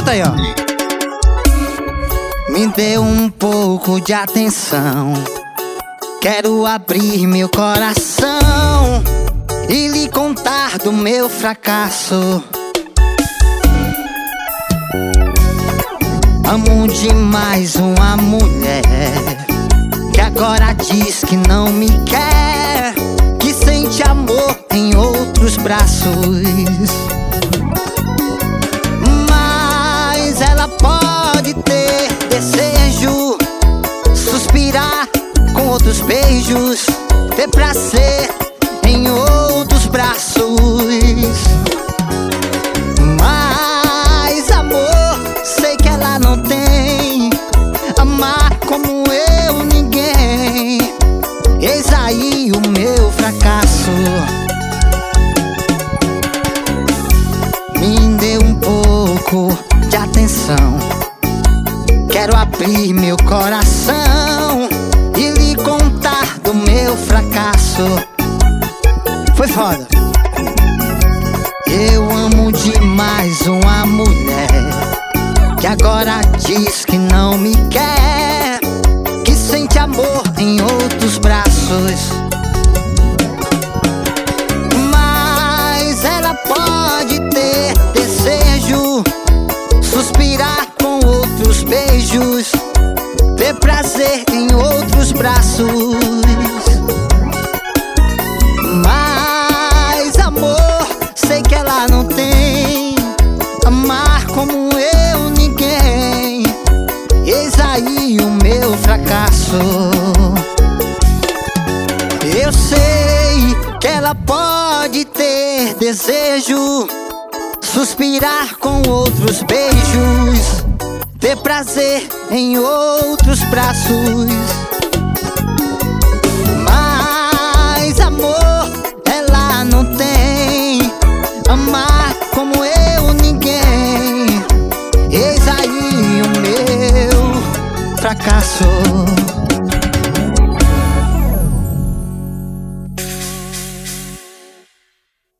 Canta aí, ó. Me dê um pouco de atenção. Quero abrir meu coração e lhe contar do meu fracasso. Amo demais uma mulher que agora diz que não me quer, que sente amor em outros braços. Mas ela pode ter desejo, suspirar com outros beijos, ter prazer em outros braços. Mas amor, sei que ela não tem, amar como eu ninguém. Eis aí o meu fracasso. Me dê um pouco de atenção. Quero abrir meu coração e lhe contar do meu fracasso. Foi foda. Eu amo demais uma mulher que agora diz que não me quer, que sente amor em outros braços. Mas ela pode ter desejo, suspirar com outros beijos, ter prazer em outros braços. Mas amor, sei que ela não tem, amar como eu ninguém. Eis aí o meu fracasso. Eu sei que ela pode ter desejo, suspirar com outros beijos, ter prazer em outros braços. Mas amor, ela não tem, amar como eu ninguém. Eis aí o meu fracasso.